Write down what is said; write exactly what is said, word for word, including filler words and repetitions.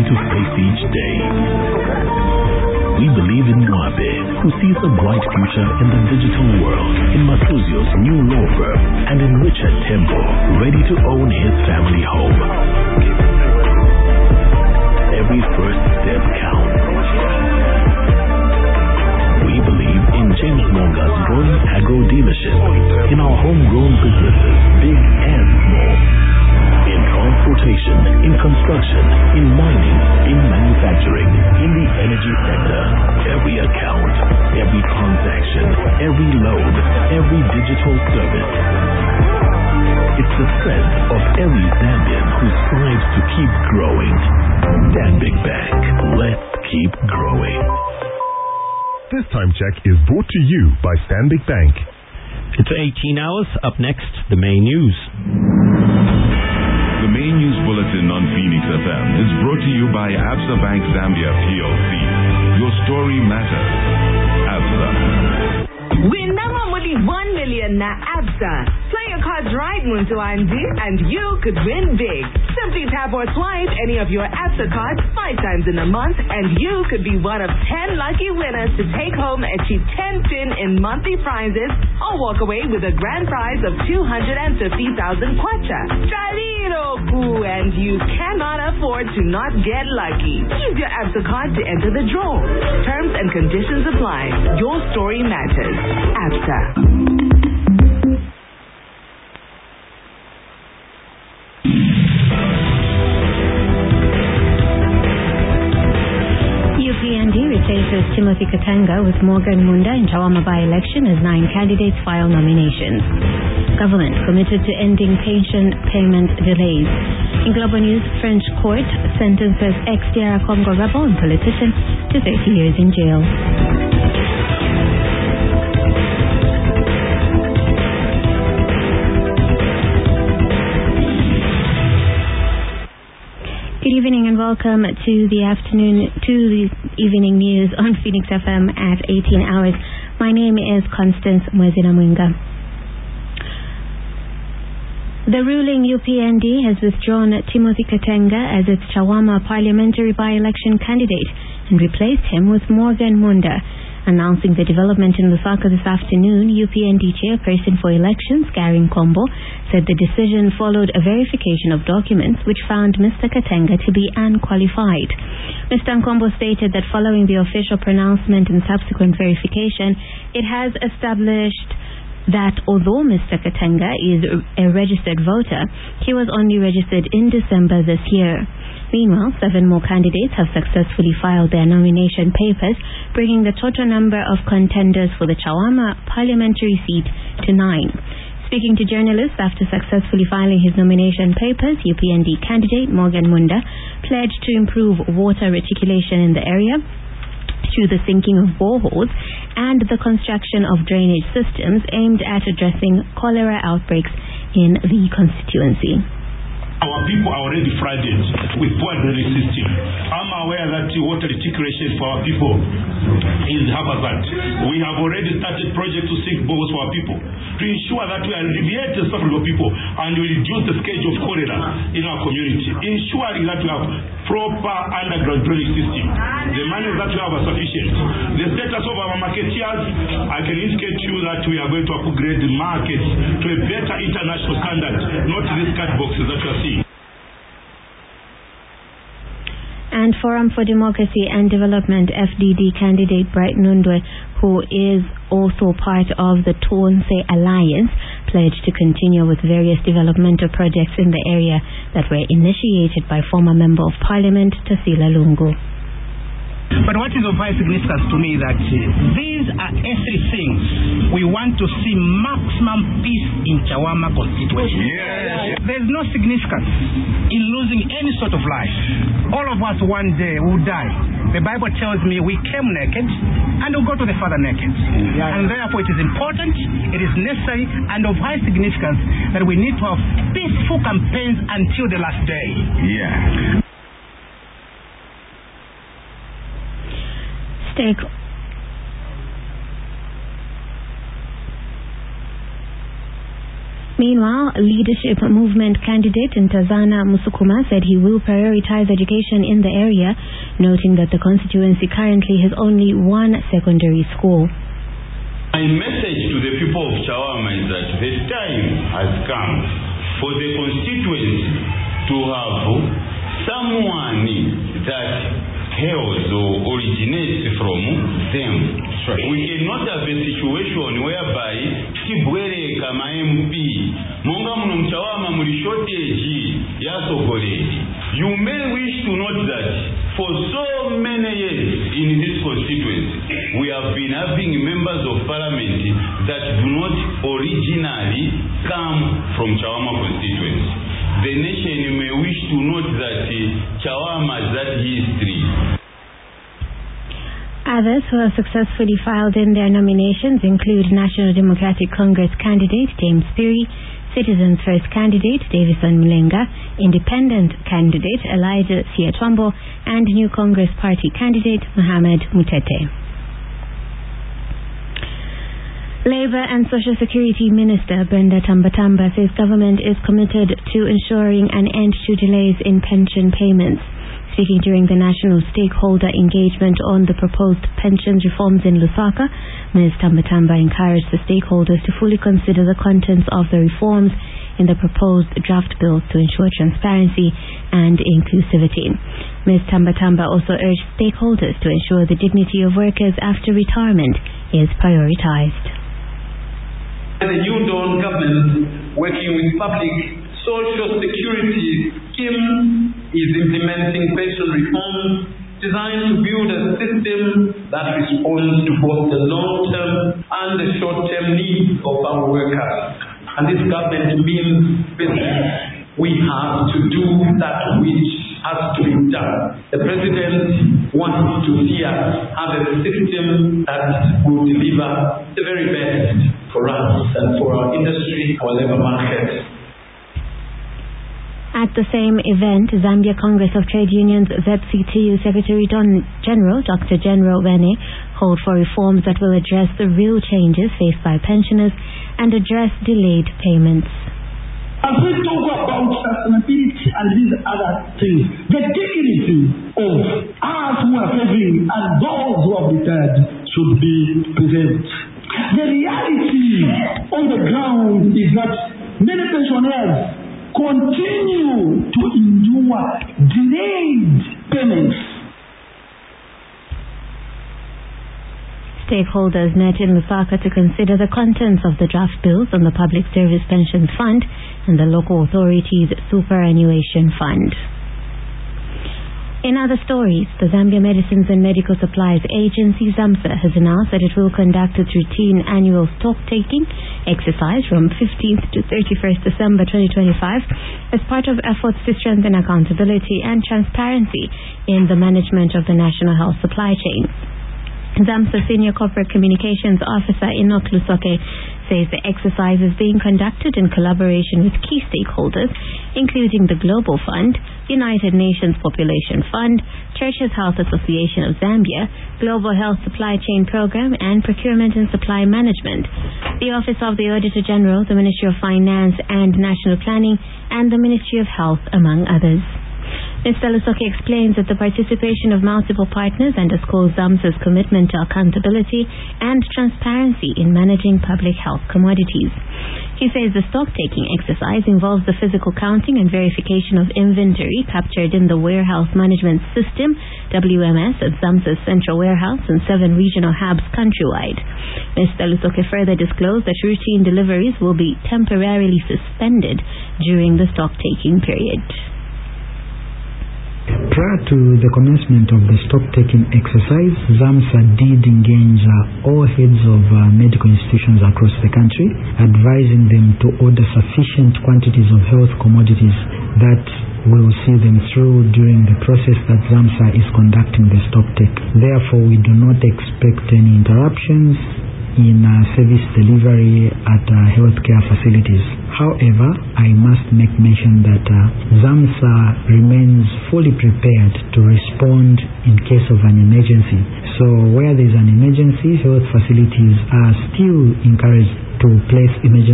to face each day. We believe in Mwabe, who sees a bright future in the digital world, in Masuzio's new law firm, and in Richard Tembo, ready to own his family home. Every first step counts. We believe in James Monga's growing agro dealership, in our homegrown businesses, big and small, in transportation, in construction, in mining, in manufacturing, in the energy sector. Every account, every transaction, every load, every digital service. It's the strength of every Zambian who strives to keep growing. Stanbic Bank. Let's keep growing. This time check is brought to you by Stanbic Bank. It's eighteen hours. Up next, the main news. The main news bulletin on Phoenix F M is brought to you by Absa Bank Zambia P L C. Your story matters. Absa. Win only one million na Absa. Play your cards right, Muntu Andi, and you could win big. Simply tap or swipe any of your Absa cards five times in a month, and you could be one of ten lucky winners to take home a cheap ten pin in monthly prizes, or walk away with a grand prize of two hundred fifty thousand kwacha. Chaliroku, and you cannot afford to not get lucky. Use your Absa card to enter the draw. Terms and conditions apply. Your story matters. Absa. U P N D replaces Timothy Katanga with Morgan Munda in Chawama by-election as nine candidates file nominations. Government committed to ending pension payment delays. In global news, French court sentences ex-D R Congo rebel and politician to thirty years in jail. Good evening and welcome to the afternoon, to the evening news on Phoenix F M at eighteen hours. My name is Constance Mwezina Mwinga. The ruling U P N D has withdrawn Timothy Katanga as its Chawama parliamentary by-election candidate and replaced him with Morgan Munda. Announcing the development in Lusaka this afternoon, U P N D chairperson for elections, Gary Nkombo, said the decision followed a verification of documents which found Mister Katanga to be unqualified. Mister Nkombo stated that following the official pronouncement and subsequent verification, it has established that although Mister Katanga is a registered voter, he was only registered in December this year. Meanwhile, seven more candidates have successfully filed their nomination papers, bringing the total number of contenders for the Chawama parliamentary seat to nine. Speaking to journalists after successfully filing his nomination papers, U P N D candidate Morgan Munda pledged to improve water reticulation in the area through the sinking of boreholes and the construction of drainage systems aimed at addressing cholera outbreaks in the constituency. Our people are already flooded with poor drainage system. I'm aware that water reticulation for our people is haphazard. We have already started project to sink boreholes for our people to ensure that we alleviate the suffering of people and we reduce the scourge of cholera in our community, ensuring that we have proper underground drainage system. The money that we have are sufficient. The status of our marketeers, I can indicate to you that we are going to upgrade the markets to a better international standard, not these cat boxes that you are seeing. And Forum for Democracy and Development F D D candidate Bright Nundwe, who is also part of the Tonse Alliance, pledged to continue with various developmental projects in the area that were initiated by former Member of Parliament Tasila Lungu. But what is of high significance to me is that uh, these are three things. We want to see maximum peace in Chawama constituency. Yes. There's no significance in losing any sort of life. All of us one day will die. The Bible tells me we came naked and we'll go to the Father naked. Yeah. And therefore it is important, it is necessary and of high significance that we need to have peaceful campaigns until the last day. Yeah. Stake. Meanwhile, leadership movement candidate Ntazana Musukuma said he will prioritize education in the area, noting that the constituency currently has only one secondary school. My message to the people of Chawama is that the time has come for the constituency to have someone that hails or originates from them. Right. We cannot have a situation whereby Kibwere kama M P Monga muno mchawama muli shortage ya sokoledi. You may wish to note that for so many years in this constituency we have been having members of parliament that do not originally come from Chawama constituency. The nation may wish to note that uh, Chawama has that history. Others who have successfully filed in their nominations include National Democratic Congress candidate James Phiri, Citizens First candidate Davison Mulenga, Independent candidate Elijah Siatombo, and New Congress Party candidate Mohamed Mutete. Labour and Social Security Minister Brenda Tambatamba says government is committed to ensuring an end to delays in pension payments. Speaking during the national stakeholder engagement on the proposed pensions reforms in Lusaka, Miz Tambatamba encouraged the stakeholders to fully consider the contents of the reforms in the proposed draft bill to ensure transparency and inclusivity. Miz Tambatamba also urged stakeholders to ensure the dignity of workers after retirement is prioritized. The new Dawn government, working with public social security scheme, is implementing pension reforms designed to build a system that responds to both the long-term and the short-term needs of our workers. And this government means business. We have to do that which has to be done. The President wants to see us have a system that will deliver the very best for us and for our industry, our labor market. At the same event, Zambia Congress of Trade Unions Z C T U Secretary Don General Doctor General Wene called for reforms that will address the real changes faced by pensioners and address delayed payments. As we talk about sustainability and these other things, the dignity of us who are serving and those who have retired should be preserved. The reality on the ground is that many pensioners continue to endure delayed payments. Stakeholders met in Lusaka to consider the contents of the draft bills on the Public Service Pensions Fund and the Local Authorities Superannuation Fund. In other stories, the Zambia Medicines and Medical Supplies Agency ZAMSA has announced that it will conduct its routine annual stock-taking exercise from fifteenth to thirty-first December twenty twenty-five as part of efforts to strengthen accountability and transparency in the management of the national health supply chain. ZAMSA Senior Corporate Communications Officer Enoch Lusoke says the exercise is being conducted in collaboration with key stakeholders, including the Global Fund, United Nations Population Fund, Churches Health Association of Zambia, Global Health Supply Chain Program, and Procurement and Supply Management, the Office of the Auditor General, the Ministry of Finance and National Planning, and the Ministry of Health, among others. Mister Lusoke explains that the participation of multiple partners underscores ZAMSA's commitment to accountability and transparency in managing public health commodities. He says the stock-taking exercise involves the physical counting and verification of inventory captured in the Warehouse Management System, W M S, at ZAMSA's central warehouse and seven regional hubs countrywide. Mister Lusoke further disclosed that routine deliveries will be temporarily suspended during the stock-taking period. Prior to the commencement of the stock-taking exercise, ZAMSA did engage uh, all heads of uh, medical institutions across the country, advising them to order sufficient quantities of health commodities that will see them through during the process that ZAMSA is conducting the stocktake. Therefore, we do not expect any interruptions in uh, service delivery at uh, healthcare facilities. However, I must make mention that uh, ZAMSA remains fully prepared to respond in case of an emergency. So where there is an emergency, health facilities are still encouraged to place emergency